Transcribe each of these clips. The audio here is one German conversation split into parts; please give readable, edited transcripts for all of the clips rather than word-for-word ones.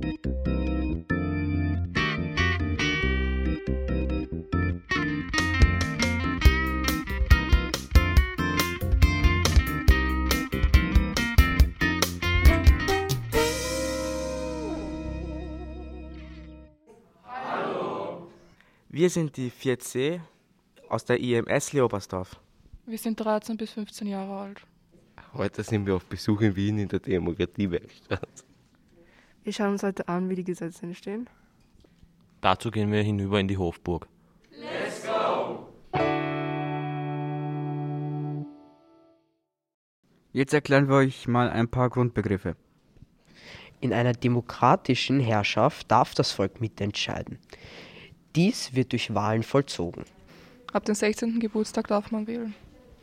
Wir sind die 4C aus der IMS Leobersdorf. Wir sind 13 bis 15 Jahre alt. Heute sind wir auf Besuch in Wien in der Demokratiewerkstatt. Wir schauen uns heute an, wie die Gesetze entstehen. Dazu gehen wir hinüber in die Hofburg. Let's go! Jetzt erklären wir euch mal ein paar Grundbegriffe. In einer demokratischen Herrschaft darf das Volk mitentscheiden. Dies wird durch Wahlen vollzogen. Ab dem 16. Geburtstag darf man wählen.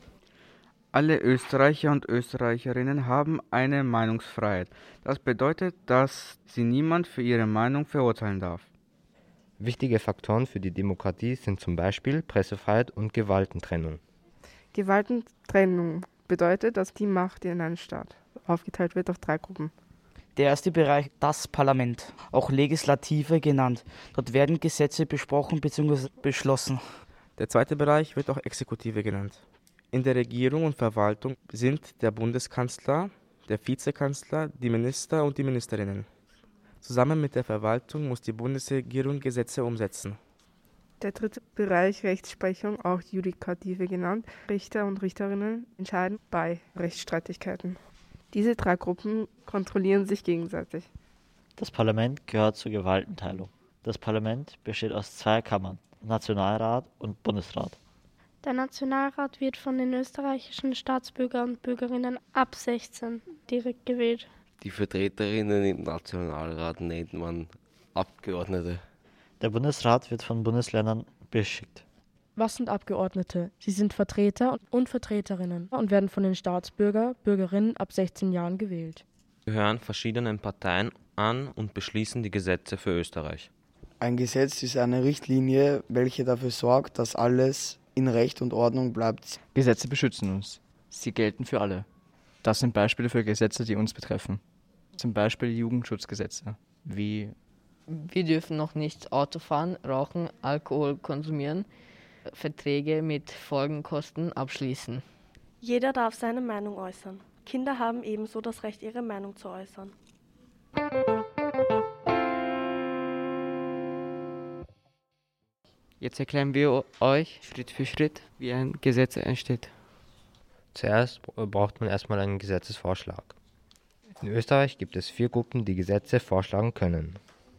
Alle Österreicher und Österreicherinnen haben eine Meinungsfreiheit. Das bedeutet, dass sie niemand für ihre Meinung verurteilen darf. Wichtige Faktoren für die Demokratie sind zum Beispiel Pressefreiheit und Gewaltentrennung. Gewaltentrennung bedeutet, dass die Macht in einem Staat aufgeteilt wird auf 3 Gruppen. Der erste Bereich, das Parlament, auch Legislative genannt. Dort werden Gesetze besprochen bzw. beschlossen. Der zweite Bereich wird auch Exekutive genannt. In der Regierung und Verwaltung sind der Bundeskanzler, der Vizekanzler, die Minister und die Ministerinnen. Zusammen mit der Verwaltung muss die Bundesregierung Gesetze umsetzen. Der dritte Bereich, Rechtsprechung, auch Judikative genannt. Richter und Richterinnen entscheiden bei Rechtsstreitigkeiten. Diese 3 Gruppen kontrollieren sich gegenseitig. Das Parlament gehört zur Gewaltenteilung. Das Parlament besteht aus 2 Kammern, Nationalrat und Bundesrat. Der Nationalrat wird von den österreichischen Staatsbürgern und Bürgerinnen ab 16 direkt gewählt. Die Vertreterinnen im Nationalrat nennt man Abgeordnete. Der Bundesrat wird von Bundesländern beschickt. Was sind Abgeordnete? Sie sind Vertreter und Vertreterinnen und werden von den Bürgerinnen ab 16 Jahren gewählt. Sie gehören verschiedenen Parteien an und beschließen die Gesetze für Österreich. Ein Gesetz ist eine Richtlinie, welche dafür sorgt, dass alles in Recht und Ordnung bleibt. Gesetze beschützen uns. Sie gelten für alle. Das sind Beispiele für Gesetze, die uns betreffen. Zum Beispiel Jugendschutzgesetze, wie: Wir dürfen noch nicht Auto fahren, rauchen, Alkohol konsumieren, Verträge mit Folgenkosten abschließen. Jeder darf seine Meinung äußern. Kinder haben ebenso das Recht, ihre Meinung zu äußern. Jetzt erklären wir euch Schritt für Schritt, wie ein Gesetz entsteht. Zuerst braucht man erstmal einen Gesetzesvorschlag. In Österreich gibt es 4 Gruppen, die Gesetze vorschlagen können.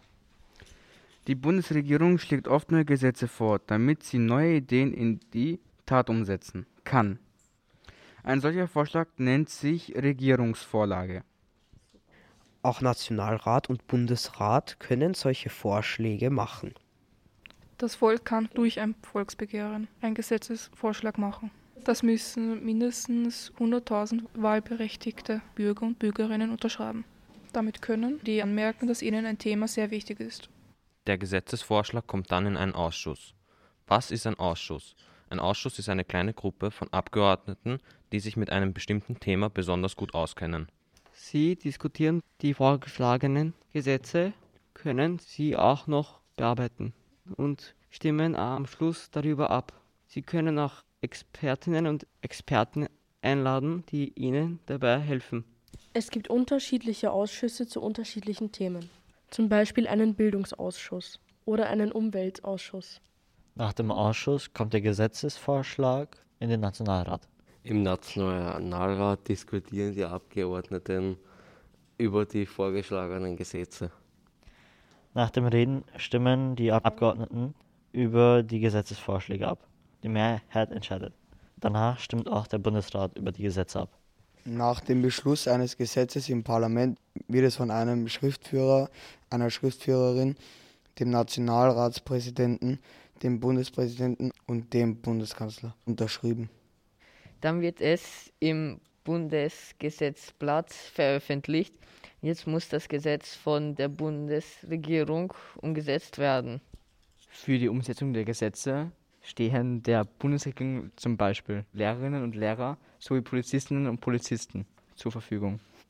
Die Bundesregierung schlägt oft neue Gesetze vor, damit sie neue Ideen in die Tat umsetzen kann. Ein solcher Vorschlag nennt sich Regierungsvorlage. Auch Nationalrat und Bundesrat können solche Vorschläge machen. Das Volk kann durch ein Volksbegehren einen Gesetzesvorschlag machen. Das müssen mindestens 100.000 wahlberechtigte Bürger und Bürgerinnen unterschreiben. Damit können die anmerken, dass ihnen ein Thema sehr wichtig ist. Der Gesetzesvorschlag kommt dann in einen Ausschuss. Was ist ein Ausschuss? Ein Ausschuss ist eine kleine Gruppe von Abgeordneten, die sich mit einem bestimmten Thema besonders gut auskennen. Sie diskutieren die vorgeschlagenen Gesetze, können sie auch noch bearbeiten und stimmen am Schluss darüber ab. Sie können auch Expertinnen und Experten einladen, die ihnen dabei helfen. Es gibt unterschiedliche Ausschüsse zu unterschiedlichen Themen. Zum Beispiel einen Bildungsausschuss oder einen Umweltausschuss. Nach dem Ausschuss kommt der Gesetzesvorschlag in den Nationalrat. Im Nationalrat diskutieren die Abgeordneten über die vorgeschlagenen Gesetze. Nach dem Reden stimmen die Abgeordneten über die Gesetzesvorschläge ab. Die Mehrheit entscheidet. Danach stimmt auch der Bundesrat über die Gesetze ab. Nach dem Beschluss eines Gesetzes im Parlament wird es von einem Schriftführer, einer Schriftführerin, dem Nationalratspräsidenten, dem Bundespräsidenten und dem Bundeskanzler unterschrieben. Dann wird es im Bundesgesetzblatt veröffentlicht. Jetzt muss das Gesetz von der Bundesregierung umgesetzt werden. Für die Umsetzung der Gesetze stehen der Bundesregierung zum Beispiel Lehrerinnen und Lehrer sowie Polizistinnen und Polizisten zur Verfügung.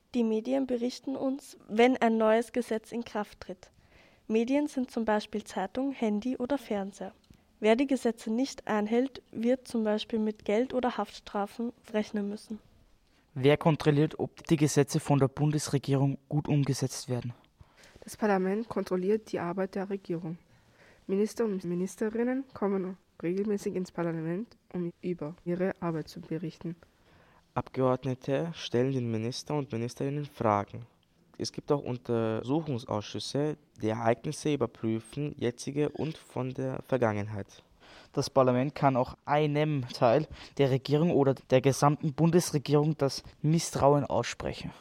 Die Medien berichten uns, wenn ein neues Gesetz in Kraft tritt. Medien sind zum Beispiel Zeitung, Handy oder Fernseher. Wer die Gesetze nicht einhält, wird zum Beispiel mit Geld oder Haftstrafen rechnen müssen. Wer kontrolliert, ob die Gesetze von der Bundesregierung gut umgesetzt werden? Das Parlament kontrolliert die Arbeit der Regierung. Minister und Ministerinnen kommen regelmäßig ins Parlament, um über ihre Arbeit zu berichten. Abgeordnete stellen den Minister und Ministerinnen Fragen. Es gibt auch Untersuchungsausschüsse, die Ereignisse überprüfen, jetzige und von der Vergangenheit. Das Parlament kann auch einem Teil der Regierung oder der gesamten Bundesregierung das Misstrauen aussprechen.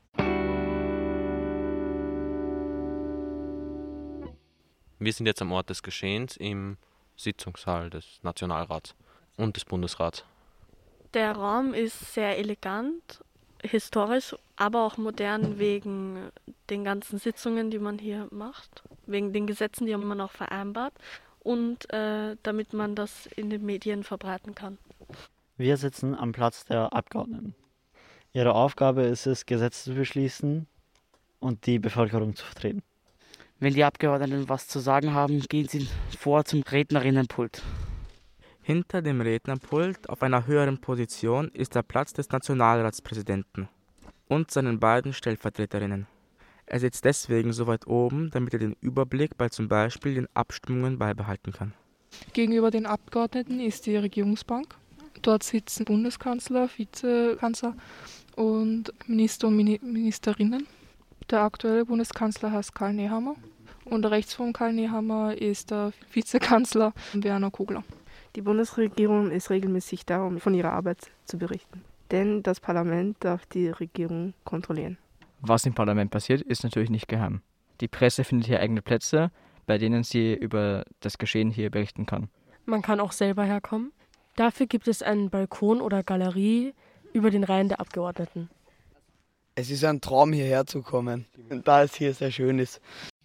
Wir sind jetzt am Ort des Geschehens im Sitzungssaal des Nationalrats und des Bundesrats. Der Raum ist sehr elegant, historisch, aber auch modern wegen den ganzen Sitzungen, die man hier macht, wegen den Gesetzen, die man auch vereinbart und damit man das in den Medien verbreiten kann. Wir sitzen am Platz der Abgeordneten. Ihre Aufgabe ist es, Gesetze zu beschließen und die Bevölkerung zu vertreten. Wenn die Abgeordneten was zu sagen haben, gehen sie vor zum Rednerinnenpult. Hinter dem Rednerpult auf einer höheren Position ist der Platz des Nationalratspräsidenten und seinen beiden Stellvertreterinnen. Er sitzt deswegen so weit oben, damit er den Überblick bei zum Beispiel den Abstimmungen beibehalten kann. Gegenüber den Abgeordneten ist die Regierungsbank. Dort sitzen Bundeskanzler, Vizekanzler und Minister und Ministerinnen. Der aktuelle Bundeskanzler heißt Karl Nehammer und rechts von Karl Nehammer ist der Vizekanzler Werner Kogler. Die Bundesregierung ist regelmäßig da, um von ihrer Arbeit zu berichten. Denn das Parlament darf die Regierung kontrollieren. Was im Parlament passiert, ist natürlich nicht geheim. Die Presse findet hier eigene Plätze, bei denen sie über das Geschehen hier berichten kann. Man kann auch selber herkommen. Dafür gibt es einen Balkon oder Galerie über den Reihen der Abgeordneten. Es ist ein Traum, hierher zu kommen, da es hier sehr schön ist.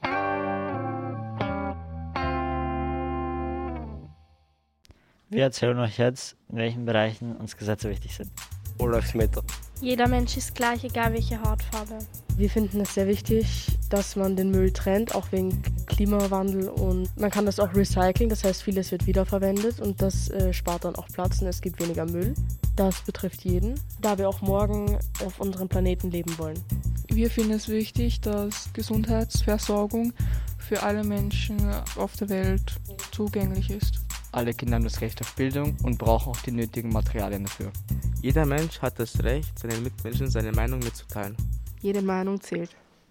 Wir erzählen euch jetzt, in welchen Bereichen uns Gesetze wichtig sind. Olafsmeter. Jeder Mensch ist gleich, egal welche Hautfarbe. Wir finden es sehr wichtig, dass man den Müll trennt, auch wegen Klimawandel, und man kann das auch recyceln, das heißt vieles wird wiederverwendet und das spart dann auch Platz und es gibt weniger Müll. Das betrifft jeden, da wir auch morgen auf unserem Planeten leben wollen. Wir finden es wichtig, dass Gesundheitsversorgung für alle Menschen auf der Welt zugänglich ist. Alle Kinder haben das Recht auf Bildung und brauchen auch die nötigen Materialien dafür. Jeder Mensch hat das Recht, seinen Mitmenschen seine Meinung mitzuteilen. Jede Meinung zählt.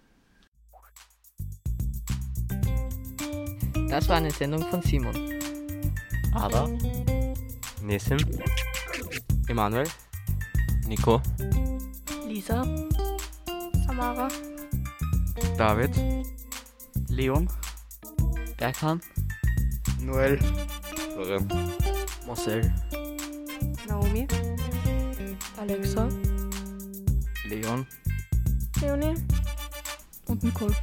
Das war eine Sendung von Simon, Ada, Nesim, Emanuel, Nico, Lisa, Samara, David, Leon, Berkan, Noel, Marcel, Naomi, Alexa, Leon, Leonie und Nicole.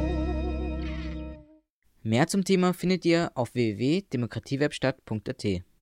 Mehr zum Thema findet ihr auf www.demokratiewebstadt.at.